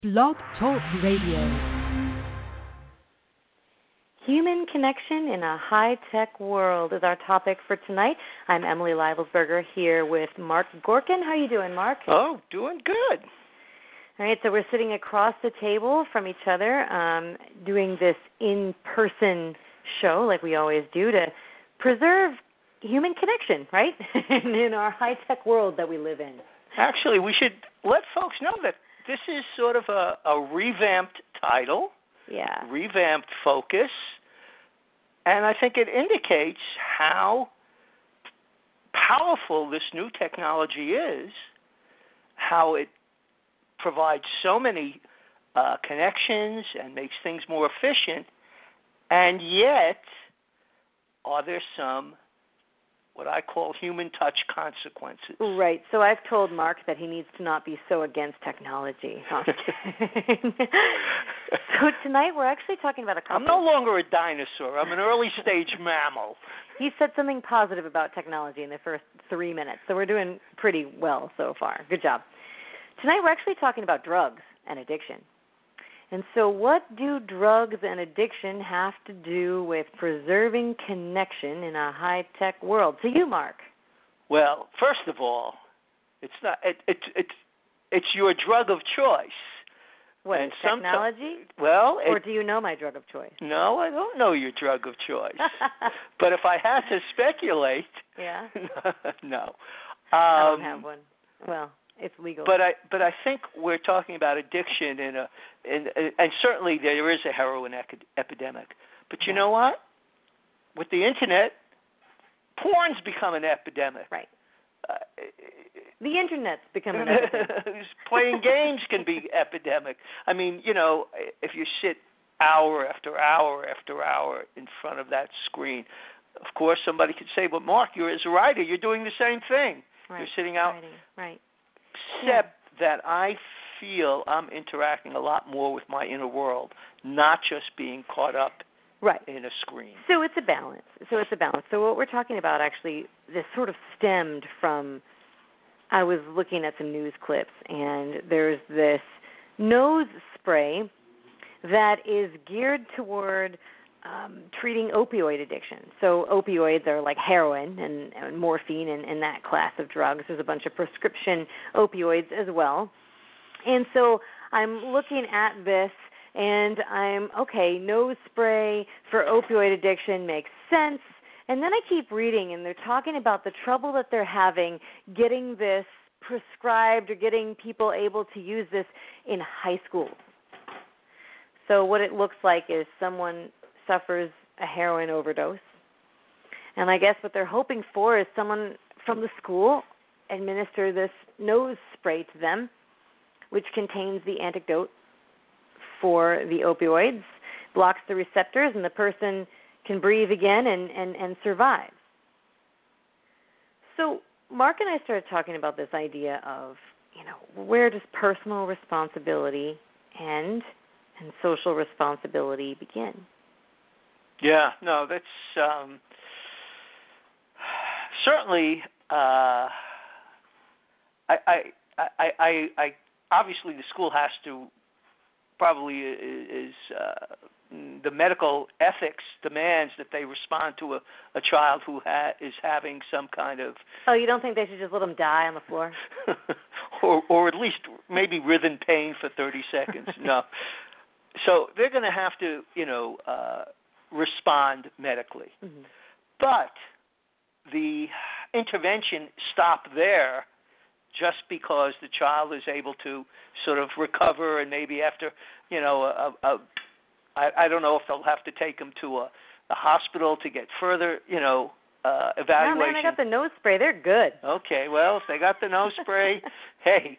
Blog Talk Radio. Human connection in a high-tech world is our topic for tonight. I'm Emily Leibelsberger here with Mark Gorkin. How are you doing, Mark? Oh, doing good. All right, so we're sitting across the table from each other, doing this in-person show like we always do to preserve human connection, right? in our high-tech world that we live in. Actually, we should let folks know that this is sort of a revamped title, revamped focus, and I think it indicates how powerful this new technology is, how it provides so many connections and makes things more efficient, and yet are there some what I call human touch consequences. Right. So I've told Mark that he needs to not be so against technology. So tonight we're actually talking about a couple. I'm no longer a dinosaur. I'm an early stage mammal. He said something positive about technology in the first 3 minutes, so we're doing pretty well so far. Good job. Tonight we're actually talking about drugs and addiction. And so what do drugs and addiction have to do with preserving connection in a high-tech world? To you, Mark. Well, first of all, it's not. It's your drug of choice. What, and technology? Or do you know my drug of choice? No, I don't know your drug of choice. But if I had to speculate, yeah, no. I don't have one. Well, it's legal. But I think we're talking about addiction and certainly there is a heroin epidemic. But you know what? With the internet, porn's become an epidemic. Right. The internet's become an epidemic. Playing games can be epidemic. I mean, if you sit hour after hour after hour in front of that screen, of course somebody could say, "But Mark, you're as a writer, you're doing the same thing. Right. You're sitting out." Writing. Right. Except that I feel I'm interacting a lot more with my inner world, not just being caught up in a screen. So it's a balance. So what we're talking about actually, this sort of stemmed from, I was looking at some news clips, and there's this nose spray that is geared toward treating opioid addiction. So opioids are like heroin and morphine and that class of drugs. There's a bunch of prescription opioids as well. And so I'm looking at this and nose spray for opioid addiction makes sense. And then I keep reading and they're talking about the trouble that they're having getting this prescribed or getting people able to use this in high schools. So what it looks like is someone suffers a heroin overdose. And I guess what they're hoping for is someone from the school administer this nose spray to them, which contains the antidote for the opioids, blocks the receptors, and the person can breathe again and survive. So Mark and I started talking about this idea of, where does personal responsibility end and social responsibility begin? Yeah, no, that's certainly. I obviously the school has to probably is the medical ethics demands that they respond to a child who is having some kind of. Oh, you don't think they should just let them die on the floor? or at least maybe writhe in pain for 30 seconds. No. So they're going to have to, respond medically. Mm-hmm. But the intervention stopped there just because the child is able to sort of recover and maybe after, I don't know if they'll have to take them to a hospital to get further, evaluation. No, man, I got the nose spray. They're good. Okay, well, if they got the nose spray, hey,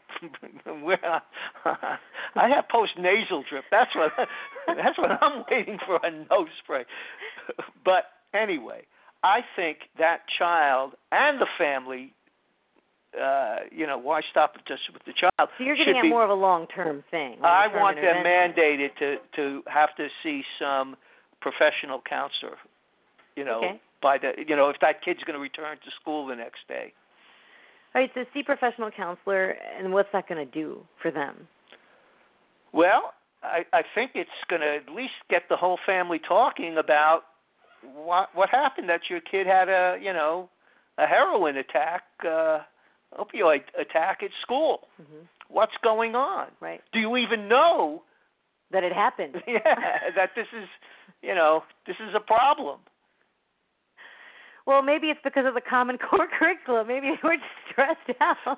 I have post-nasal drip. That's what I'm waiting for, a nose spray. But anyway, I think that child and the family, why stop just with the child? So you're getting at more of a long-term thing. I want them mandated to have to see some professional counselor, okay. By the, if that kid's going to return to school the next day. All right, so see professional counselor, and what's that going to do for them? Well, I think it's going to at least get the whole family talking about what happened, that your kid had a heroin attack, opioid attack at school. Mm-hmm. What's going on? Right. Do you even know that it happened? Yeah, that this is a problem. Well, maybe it's because of the Common Core curriculum. Maybe we're just stressed out.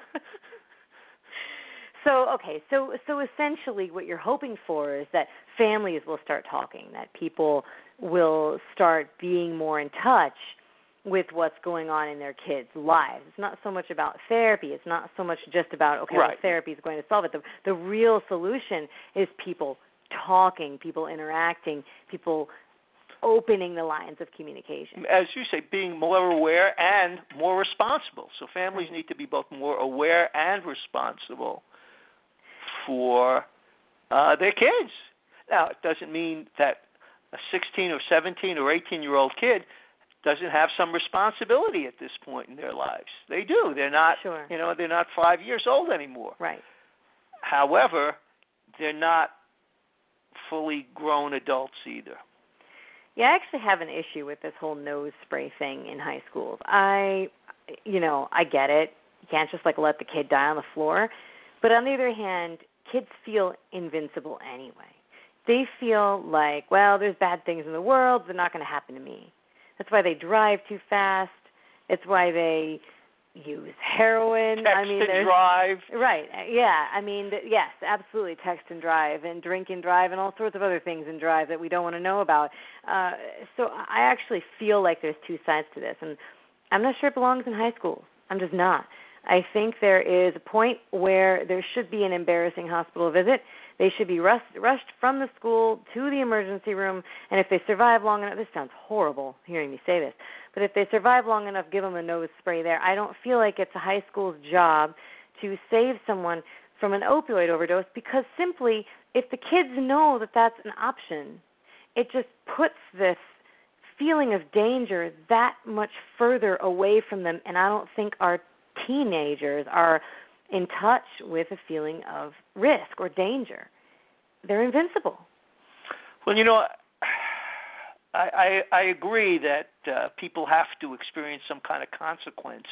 So essentially what you're hoping for is that families will start talking, that people will start being more in touch with what's going on in their kids' lives. It's not so much about therapy. It's not so much just about, okay, right. well, therapy is going to solve it. The real solution is people talking, people interacting, people opening the lines of communication. As you say, being more aware and more responsible. So families need to be both more aware and responsible for their kids. Now, it doesn't mean that a 16 or 17 or 18-year-old kid doesn't have some responsibility at this point in their lives. They do. They're not, sure. They're not 5 years old anymore. Right. However, they're not fully grown adults either. Yeah, I actually have an issue with this whole nose spray thing in high schools. I get it. You can't just let the kid die on the floor. But on the other hand, kids feel invincible anyway. They feel like, well, there's bad things in the world. They're not going to happen to me. That's why they drive too fast. It's why they use heroin. Text and drive. Right. Yeah. Yes, absolutely. Text and drive and drink and drive and all sorts of other things and drive that we don't want to know about. So I actually feel like there's two sides to this. And I'm not sure it belongs in high schools. I'm just not. I think there is a point where there should be an embarrassing hospital visit. They should be rushed from the school to the emergency room, and if they survive long enough, this sounds horrible hearing me say this, but if they survive long enough, give them a nose spray there. I don't feel like it's a high school's job to save someone from an opioid overdose, because simply, if the kids know that that's an option, it just puts this feeling of danger that much further away from them, and I don't think our teenagers are in touch with a feeling of risk or danger. They're invincible. Well, I agree that people have to experience some kind of consequence,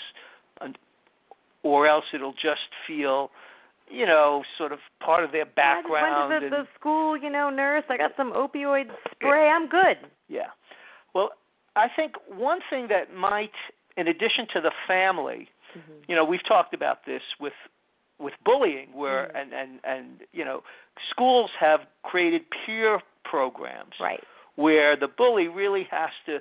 or else it'll just feel, sort of part of their background. I just went to the school, nurse, I got some opioid spray, I'm good. Yeah. Well, I think one thing that might, in addition to the family, we've talked about this with bullying, where and schools have created peer programs, right, where the bully really has to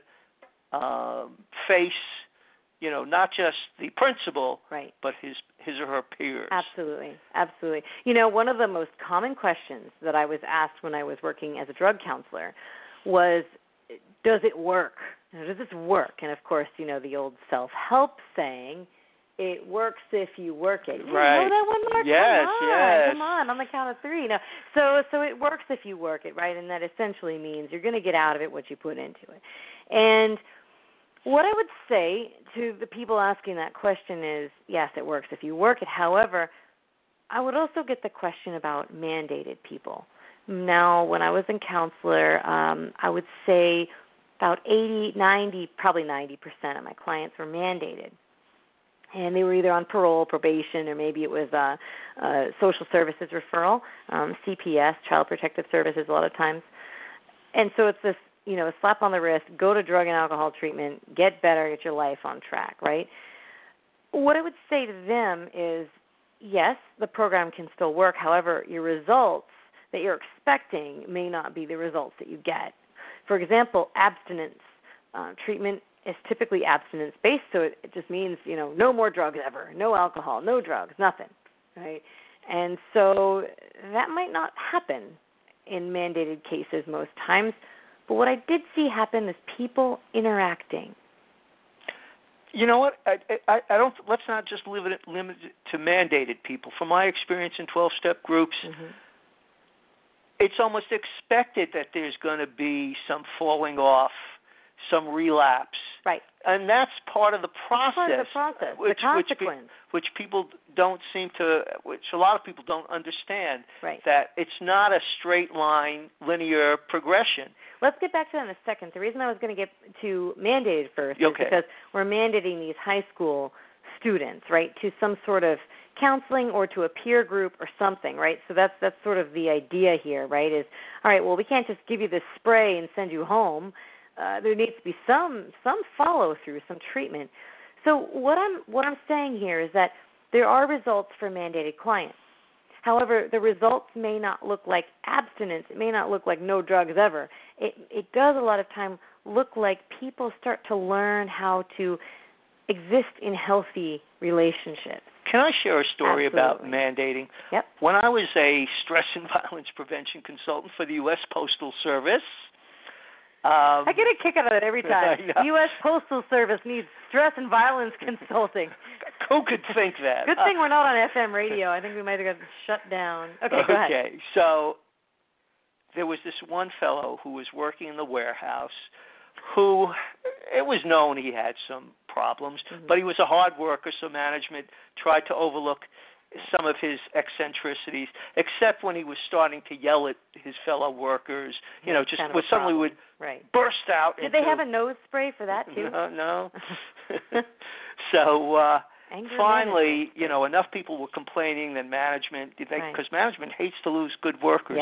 face, not just the principal, right, but his or her peers. Absolutely. One of the most common questions that I was asked when I was working as a drug counselor was, does it work? Does this work? And of course, the old self-help saying, it works if you work it. Right. You know that one, Mark? Yes, Come on the count of three. So it works if you work it, right? And that essentially means you're going to get out of it what you put into it. And what I would say to the people asking that question is, yes, it works if you work it. However, I would also get the question about mandated people. Now, when I was in counselor, I would say about 80, 90, probably 90% of my clients were mandated. And they were either on parole, probation, or maybe it was a social services referral, CPS, Child Protective Services a lot of times. And so it's this, a slap on the wrist, go to drug and alcohol treatment, get better, get your life on track, right? What I would say to them is, yes, the program can still work. However, your results that you're expecting may not be the results that you get. For example, abstinence treatment is typically abstinence-based, so it just means, no more drugs ever, no alcohol, no drugs, nothing, right? And so that might not happen in mandated cases most times, but what I did see happen is people interacting. You know what? I don't. Let's not just limit it to mandated people. From my experience in 12-step groups, it's almost expected that there's going to be some falling off, some relapse. Right. And that's part of the process. Part of the process, the consequence. Which people don't seem to, which a lot of people don't understand, right. that it's not a straight line, linear progression. Let's get back to that in a second. The reason I was going to get to mandated first is because we're mandating these high school students, right, to some sort of counseling or to a peer group or something, right? So that's sort of the idea here, right, is, all right, well, we can't just give you this spray and send you home. There needs to be some follow-through, some treatment. So what I'm saying here is that there are results for mandated clients. However, the results may not look like abstinence. It may not look like no drugs ever. It does a lot of time look like people start to learn how to exist in healthy relationships. Can I share a story Absolutely. about mandating? Yep. When I was a stress and violence prevention consultant for the U.S. Postal Service, I get a kick out of it every time. The U.S. Postal Service needs stress and violence consulting. Who could think that? Good thing we're not on FM radio. I think we might have gotten shut down. Okay, go ahead. Okay, so there was this one fellow who was working in the warehouse who, it was known he had some problems, but he was a hard worker, so management tried to overlook some of his eccentricities, except when he was starting to yell at his fellow workers, just kind of suddenly would burst out. Did they have a nose spray for that, too? No. So finally, enough people were complaining that management, because management hates to lose good workers,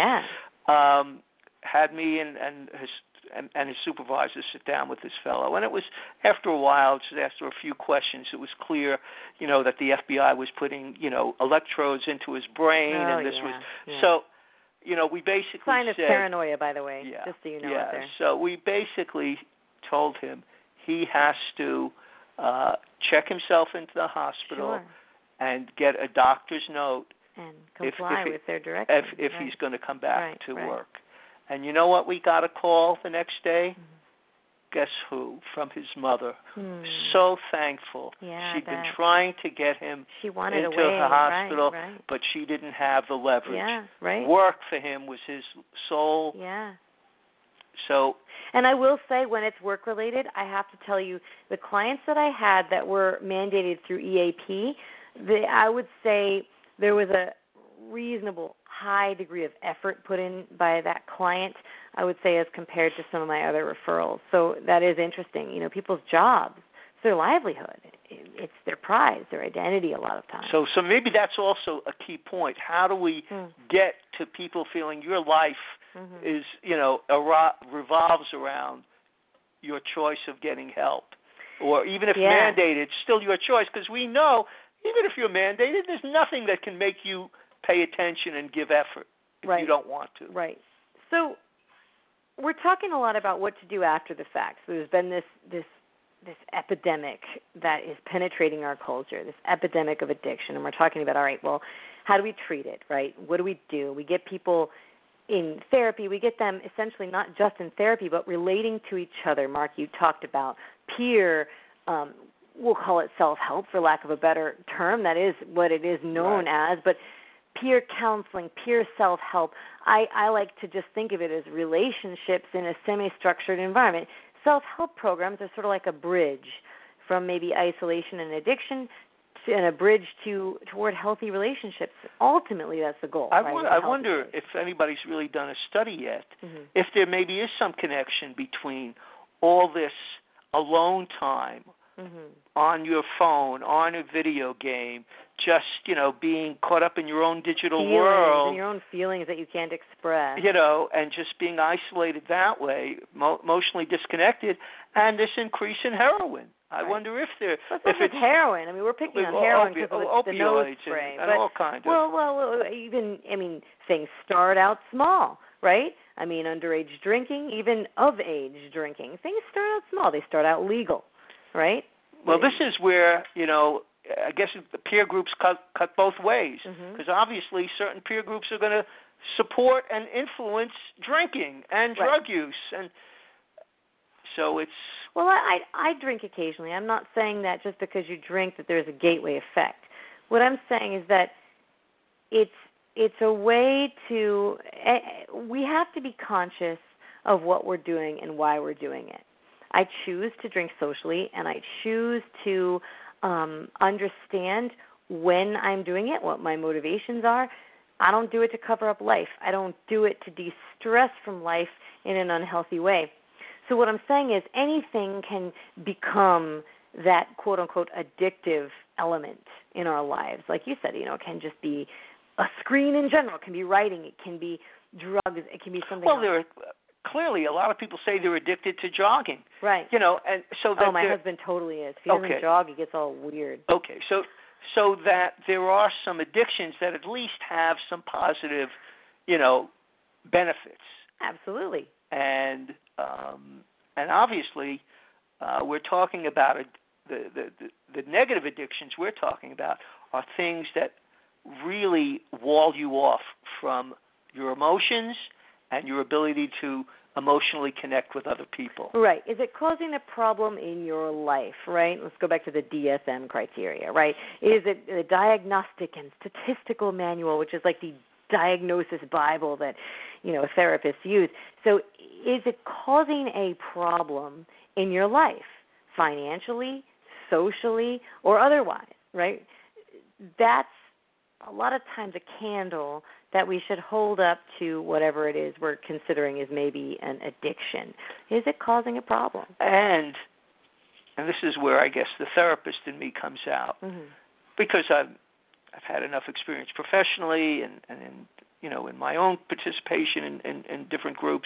had me and his supervisor sit down with this fellow. And it was, after a while, just after a few questions, it was clear, that the FBI was putting, electrodes into his brain. And this was, so, we basically sign of said, paranoia, by the way, just so you know out there. So we basically told him he has to check himself into the hospital and get a doctor's note and comply with their directive if he's going to come back to work. And you know what? We got a call the next day. Guess who? From his mother. So thankful. She'd been trying to get him into the hospital, but she didn't have the leverage. Work for him was his sole. So. And I will say, when it's work-related, I have to tell you, the clients that I had that were mandated through EAP, I would say there was a reasonable high degree of effort put in by that client, I would say, as compared to some of my other referrals. So that is interesting. People's jobs, it's their livelihood. It's their prize, their identity a lot of times. So maybe that's also a key point. How do we get to people feeling your life is, revolves around your choice of getting help? Or even if mandated, it's still your choice, because we know, even if you're mandated, there's nothing that can make you pay attention and give effort if you don't want to. Right. So we're talking a lot about what to do after the fact. So there's been this epidemic that is penetrating our culture, this epidemic of addiction, and we're talking about, all right, well, how do we treat it, right? What do we do? We get people in therapy. We get them essentially not just in therapy, but relating to each other. Mark, you talked about peer, we'll call it self-help for lack of a better term. That is what it is known as, but peer counseling, peer self-help, I like to just think of it as relationships in a semi-structured environment. Self-help programs are sort of like a bridge from maybe isolation and addiction and a bridge toward healthy relationships. Ultimately, that's the goal. I wonder if anybody's really done a study yet, if there maybe is some connection between all this alone time on your phone, on a video game, just, being caught up in your own digital world. And your own feelings that you can't express. And just being isolated that way, emotionally disconnected, and this increase in heroin. I wonder if there... Well, if it's heroin. I mean, we're picking on heroin because of the nose spray. And all kinds of... Well, things start out small, right? I mean, underage drinking, even of-age drinking. Things start out small. They start out legal, right? Well, this is where, I guess the peer groups cut both ways, because obviously certain peer groups are going to support and influence drinking and drug use, and so it's... Well, I drink occasionally. I'm not saying that just because you drink that there's a gateway effect. What I'm saying is that it's a way to... We have to be conscious of what we're doing and why we're doing it. I choose to drink socially, and I choose to understand when I'm doing it, what my motivations are. I don't do it to cover up life. I don't do it to de-stress from life in an unhealthy way. So what I'm saying is anything can become that quote-unquote addictive element in our lives. Like you said, it can just be a screen in general. It can be writing. It can be drugs. It can be something else. There are clearly a lot of people say they're addicted to jogging. Right. And so that my husband totally is. If he doesn't jog, he gets all weird. Okay, so that there are some addictions that at least have some positive, benefits. Absolutely. And obviously, we're talking about the negative addictions we're talking about are things that really wall you off from your emotions and your ability to emotionally connect with other people. Right. Is it causing a problem in your life, right? Let's go back to the DSM criteria, right? Is it a diagnostic and statistical manual, which is like the diagnosis Bible that, therapists use? So is it causing a problem in your life, financially, socially, or otherwise, right? That's a lot of times a candle that we should hold up to whatever it is we're considering is maybe an addiction. Is it causing a problem? And this is where I guess the therapist in me comes out, because I've had enough experience professionally and in my own participation in different groups.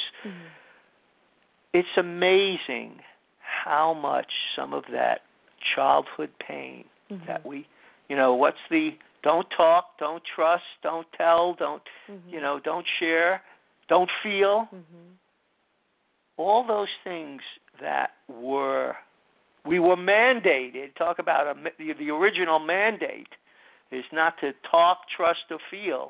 It's amazing how much some of that childhood pain that we, what's the don't talk, don't trust, don't tell, don't share, don't feel. All those things that we were mandated. Talk about the original mandate is not to talk, trust, or feel.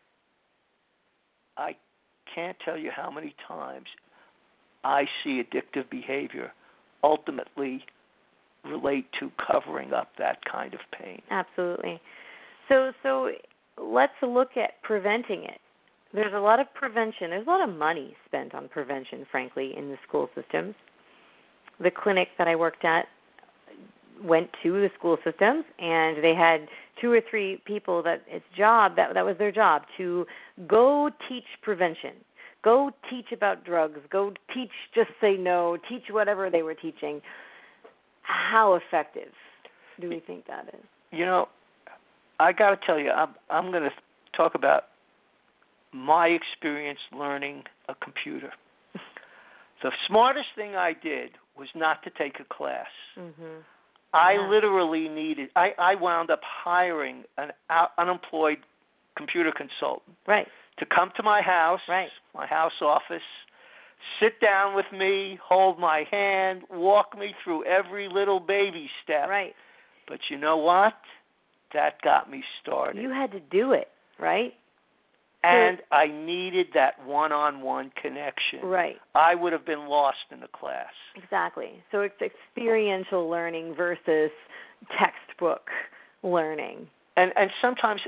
I can't tell you how many times I see addictive behavior ultimately relate to covering up that kind of pain. Absolutely. So let's look at preventing it. There's a lot of prevention. There's a lot of money spent on prevention, frankly, in the school systems. The clinic that I worked at went to the school systems, and they had 2 or 3 people that was their job to go teach prevention, go teach about drugs, go teach just say no, teach whatever they were teaching. How effective do we think that is? I got to tell you, I'm going to talk about my experience learning a computer. The smartest thing I did was not to take a class. I literally I wound up hiring an unemployed computer consultant to come to my house, my house office, sit down with me, hold my hand, walk me through every little baby step. But you know what? That got me started. You had to do it, right? And I needed that one-on-one connection. I would have been lost in the class. Exactly. So it's experiential learning versus textbook learning. And sometimes,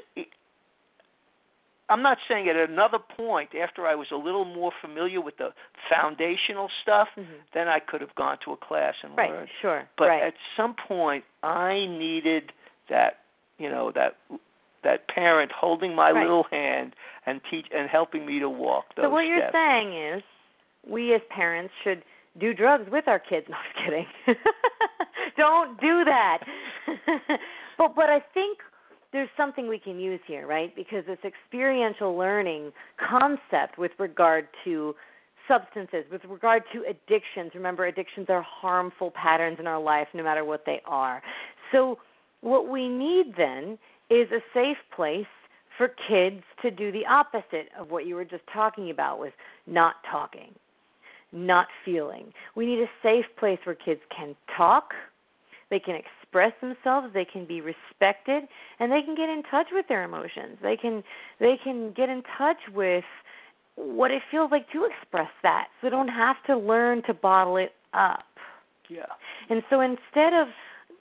I'm not saying at another point, after I was a little more familiar with the foundational stuff, then I could have gone to a class and learned. But at some point, I needed that, that parent holding my little hand and helping me to walk those steps. So what you're saying is we as parents should do drugs with our kids. No, I'm kidding. Don't do that. But I think there's something we can use here, right? Because this experiential learning concept with regard to substances, with regard to addictions. Remember, addictions are harmful patterns in our life no matter what they are. So what we need then is a safe place for kids to do the opposite of what you were just talking about, was not talking, not feeling. We need a safe place where kids can talk, they can express themselves, they can be respected, and they can get in touch with their emotions. They can get in touch with what it feels like to express that, so they don't have to learn to bottle it up. Yeah. And so instead of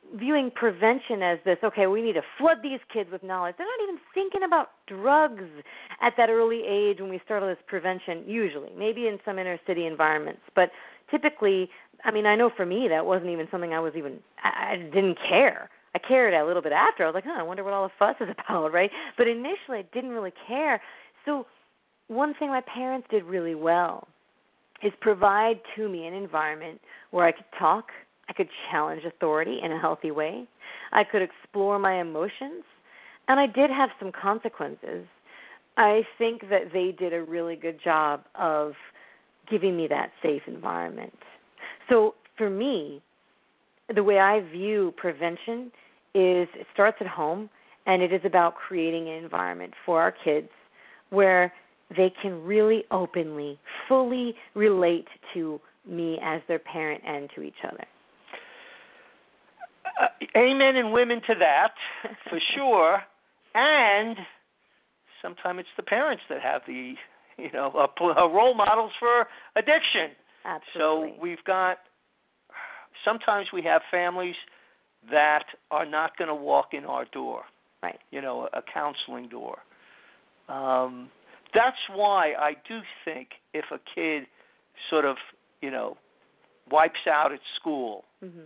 viewing prevention as this, okay, we need to flood these kids with knowledge. They're not even thinking about drugs at that early age when we start all this prevention, usually, maybe in some inner city environments. But typically, I mean, I know for me that wasn't even something I didn't care. I cared a little bit after. I was like, I wonder what all the fuss is about, right? But initially, I didn't really care. So one thing my parents did really well is provide to me an environment where I could talk, I could challenge authority in a healthy way, I could explore my emotions, and I did have some consequences. I think that they did a really good job of giving me that safe environment. So for me, the way I view prevention is it starts at home, and it is about creating an environment for our kids where they can really openly, fully relate to me as their parent and to each other. Amen and women to that, for sure. And sometimes it's the parents that have the, role models for addiction. Absolutely. So sometimes we have families that are not going to walk in our door. Right. A counseling door. That's why I do think if a kid sort of, wipes out at school,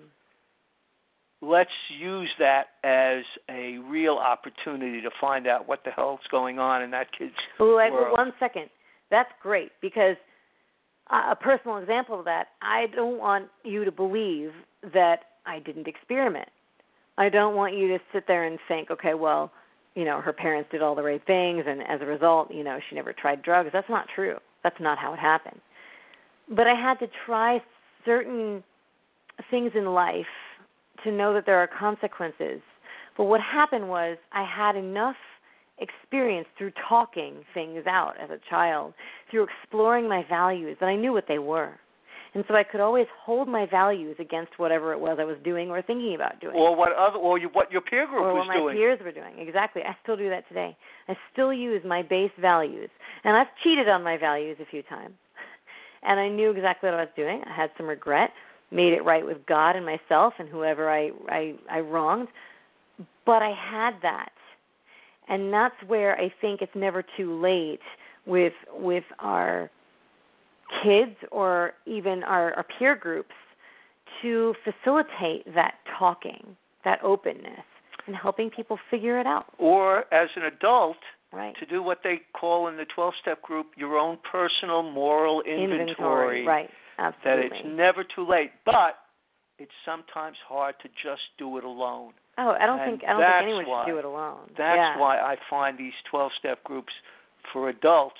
let's use that as a real opportunity to find out what the hell's going on in that kid's world. 1 second. That's great, because a personal example of that, I don't want you to believe that I didn't experiment. I don't want you to sit there and think, okay, well, her parents did all the right things, and as a result, she never tried drugs. That's not true. That's not how it happened. But I had to try certain things in life to know that there are consequences. But what happened was I had enough experience through talking things out as a child, through exploring my values, that I knew what they were. And so I could always hold my values against whatever it was I was doing or thinking about doing. Or what your peer group was doing. Or what my peers were doing. Exactly. I still do that today. I still use my base values. And I've cheated on my values a few times. And I knew exactly what I was doing. I had some regret, made it right with God and myself and whoever I wronged. But I had that. And that's where I think it's never too late with our kids or even our peer groups to facilitate that talking, that openness, and helping people figure it out. Or as an adult, right, to do what they call in the 12-step group your own personal moral inventory. Right, absolutely. That it's never too late, but it's sometimes hard to just do it alone. Oh, I don't think anyone should do it alone. That's why I find these 12-step groups for adults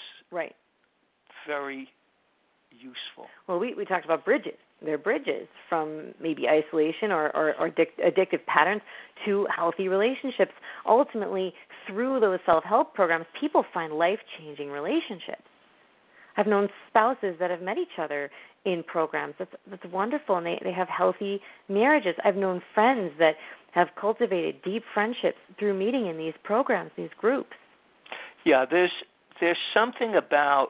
very useful. Well, we talked about bridges. They're bridges from maybe isolation or addictive patterns to healthy relationships. Ultimately, through those self-help programs, people find life-changing relationships. I've known spouses that have met each other in programs. That's wonderful, and they have healthy marriages. I've known friends that have cultivated deep friendships through meeting in these programs, these groups. Yeah, there's something about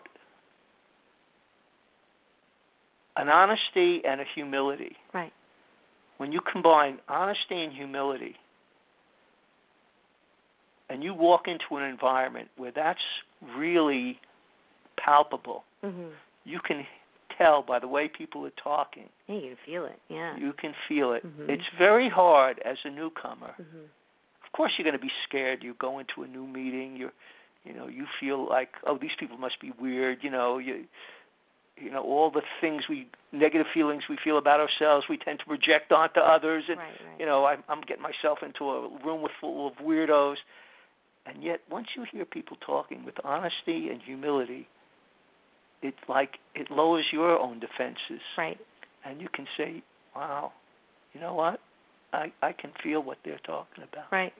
an honesty and a humility. Right. When you combine honesty and humility, and you walk into an environment where that's really palpable, you can tell by the way people are talking. Yeah, you can feel it, yeah. You can feel it. It's very hard as a newcomer. Of course you're going to be scared. You go into a new meeting, you feel like, oh, these people must be weird, all the negative feelings we feel about ourselves, we tend to project onto others. And, I'm getting myself into a room full of weirdos. And yet, once you hear people talking with honesty and humility, it's like it lowers your own defenses. Right. And you can say, wow, you know what? I can feel what they're talking about. Right.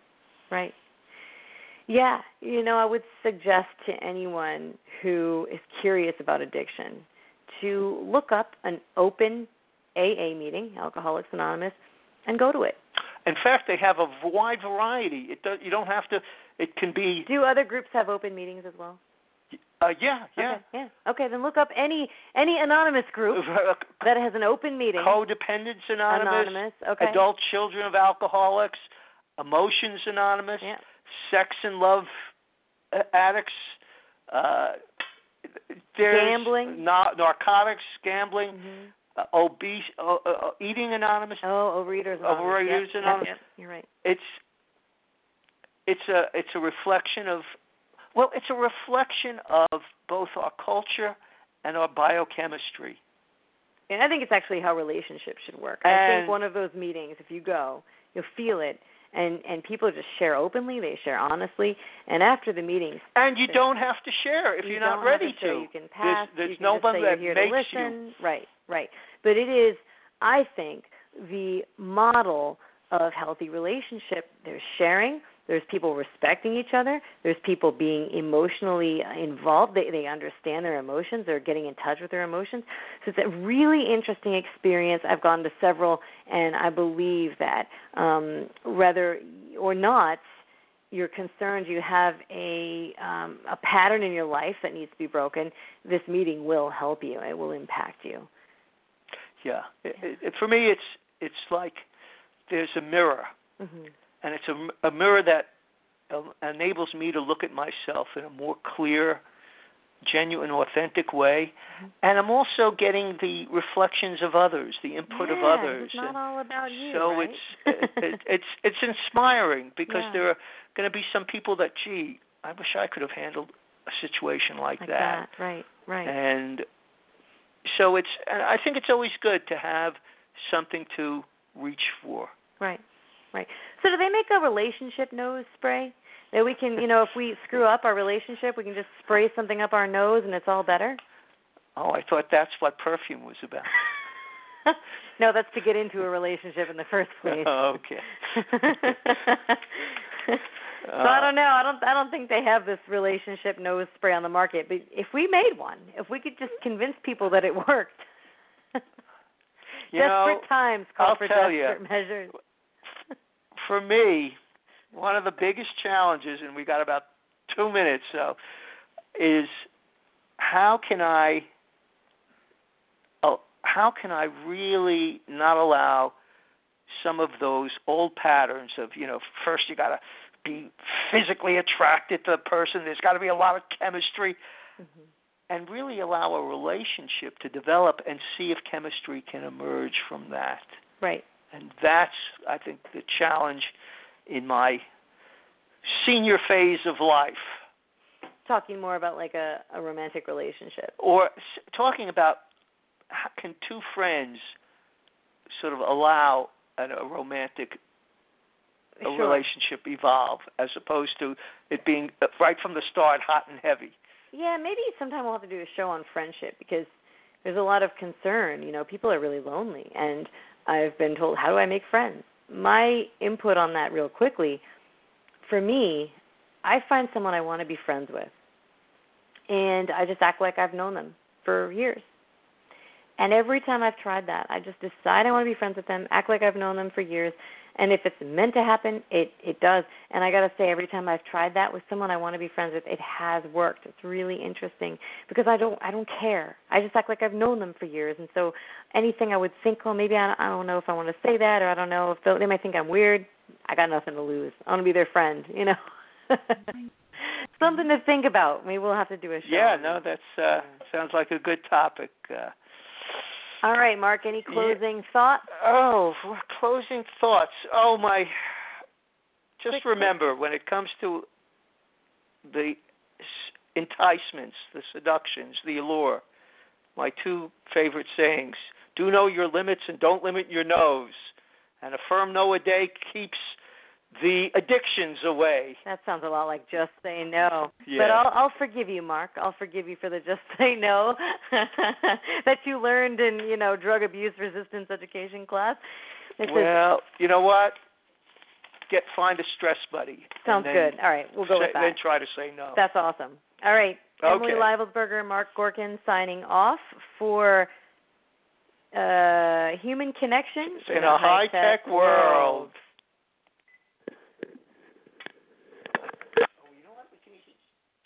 Yeah, I would suggest to anyone who is curious about addiction to look up an open AA meeting, Alcoholics Anonymous, and go to it. In fact, they have a wide variety. You don't have to. It can be. Do other groups have open meetings as well? Yeah. Okay, Okay, then look up any anonymous group that has an open meeting. Codependence Anonymous. Okay. Adult Children of Alcoholics. Emotions Anonymous. Yeah. Sex and Love Addicts. There's Gambling. Narcotics, gambling. Mm-hmm. Obese, Eating Anonymous. Oh, Overeaters Anonymous. Overeaters Anonymous. Yep. You're right. It's a reflection of both our culture and our biochemistry. And I think it's actually how relationships should work. I think one of those meetings, if you go, you'll feel it, and people just share openly, they share honestly, and after the meetings. And you don't have to share if you're not ready to. You can pass. There's you can nobody just say that you're here makes to listen. you. Right. But it is, I think, the model of healthy relationship. There's sharing. There's people respecting each other. There's people being emotionally involved. They understand their emotions. They're getting in touch with their emotions. So it's a really interesting experience. I've gone to several, and I believe that whether or not you're concerned you have a pattern in your life that needs to be broken, this meeting will help you. It will impact you. Yeah. For me, it's like there's a mirror. Mm-hmm. And it's a mirror that enables me to look at myself in a more clear, genuine, authentic way. Mm-hmm. And I'm also getting the reflections of others, the input of others. It's not all about you, so right? it's inspiring because there are going to be some people that, gee, I wish I could have handled a situation like that. Right. And so I think it's always good to have something to reach for. Right. So do they make a relationship nose spray that we can, if we screw up our relationship, we can just spray something up our nose and it's all better? Oh, I thought that's what perfume was about. No, that's to get into a relationship in the first place. Okay. So I don't know. I don't think they have this relationship nose spray on the market. But if we made one, if we could just convince people that it worked. Desperate times call for desperate measures. For me, one of the biggest challenges, and we got about 2 minutes, so, is how can I really not allow some of those old patterns of, first you got to be physically attracted to the person, there's got to be a lot of chemistry, and really allow a relationship to develop and see if chemistry can emerge from that. Right. And that's, I think, the challenge in my senior phase of life. Talking more about like a romantic relationship. Or talking about how can two friends sort of allow a romantic relationship evolve as opposed to it being right from the start hot and heavy. Yeah, maybe sometime we'll have to do a show on friendship because there's a lot of concern. People are really lonely, and I've been told, how do I make friends? My input on that real quickly, for me, I find someone I want to be friends with, and I just act like I've known them for years. And every time I've tried that, I just decide I want to be friends with them, act like I've known them for years, and if it's meant to happen, it does. And I got to say, every time I've tried that with someone I want to be friends with, it has worked. It's really interesting because I don't care. I just act like I've known them for years. And so anything I would think, maybe I don't know if I want to say that, or I don't know if they might think I'm weird. I got nothing to lose. I want to be their friend, Something to think about. Maybe we'll have to do a show. Yeah, no, that sounds like a good topic. All right, Mark, any closing thoughts? Oh, closing thoughts. Just remember, when it comes to the enticements, the seductions, the allure, my two favorite sayings, do know your limits and don't limit your nose. And a firm no a day keeps the addictions away. That sounds a lot like Just Say No. Yeah. But I'll forgive you, Mark. I'll forgive you for the Just Say No that you learned in, drug abuse resistance education class. Well, you know what? Find a stress buddy. Sounds good. All right, we'll go with that. Then try to say no. That's awesome. All right, Emily Leibelsberger, Mark Gorkin signing off for Human Connection in a high-tech world.